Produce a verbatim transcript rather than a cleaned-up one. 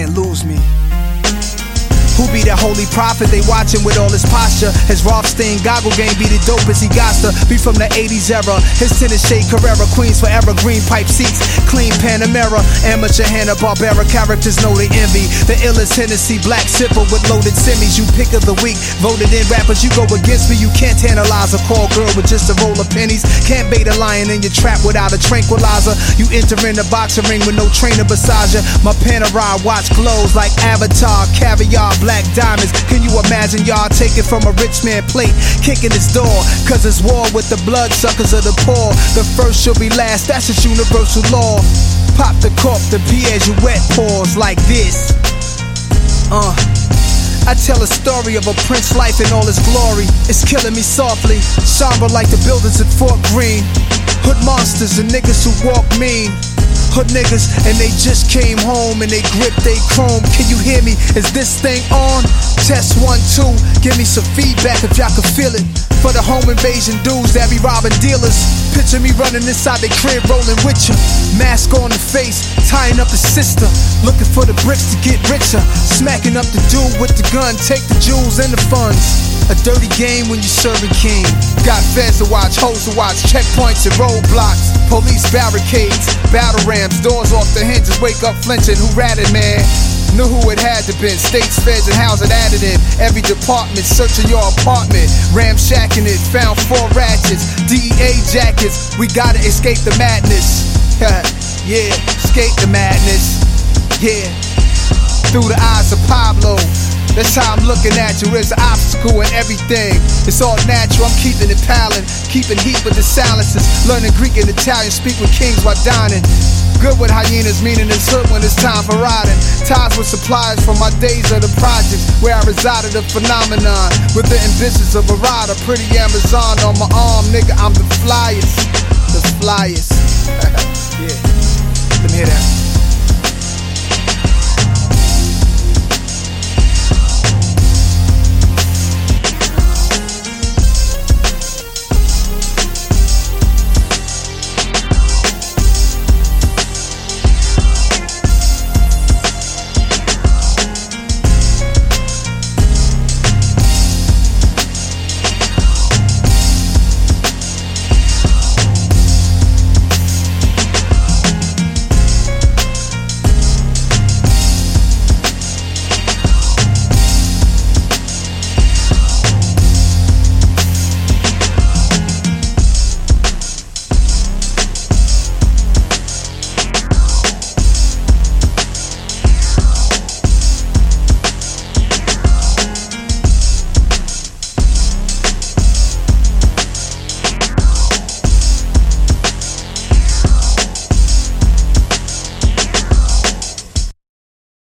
can't lose me. Who be that holy prophet they watching with all his posture? His Rothstein goggle game be the dopest he got to be from the eighties era. His tennis shade Carrera, Queens forever, green pipe seats, clean Panamera, amateur Hanna-Barbera characters know they envy. The illest Hennessy, black sipper with loaded semis. You pick of the week, voted in rappers, you go against me. You can't tantalize a call girl with just a roll of pennies. Can't bait a lion in your trap without a tranquilizer. You enter in the boxing ring with no trainer beside you. My Panerai watch glows like Avatar, caviar, black diamonds. Can you imagine y'all taking from a rich man plate, kicking his door? Cause it's war with the bloodsuckers of the poor. The first shall be last, that's just universal law. Pop the cork, the Piège wet pause like this. Uh I tell a story of a prince's life in all its glory. It's killing me softly, somber like the buildings at Fort Greene. Hood monsters and niggas who walk mean. Hood niggas and they just came home and they grip they chrome. Can you hear me? Is this thing on? Test one, two. Give me some feedback if y'all can feel it. For the home invasion dudes that be robbing dealers. Picture me running inside their crib rolling with you. Mask on the face, tying up the sister. Looking for the bricks to get richer. Smacking up the dude with the gun, take the jewels and the funds. A dirty game when you're serving king. Got feds to watch, hoes to watch, checkpoints and roadblocks. Police barricades, battle rams, doors off the hinges, wake up flinching, who ratted man? Knew who it had to been, states, feds, and house it added in. Every department, searching your apartment, ramshacking it, found four ratchets, D E A jackets, we gotta escape the madness. Yeah, escape the madness. Yeah, through the eyes of Pablo. That's how I'm looking at you, it's an obstacle in everything. It's all natural, I'm keeping it palin', keeping heat with the silences. Learning Greek and Italian, speak with kings while dining. Good with hyenas, meaning it's hood when it's time for riding. Ties with suppliers from my days of the projects, where I resided a phenomenon. With the ambitions of a rider, pretty Amazon on my arm, nigga, I'm the flyest. The flyest. Yeah, let me hear that.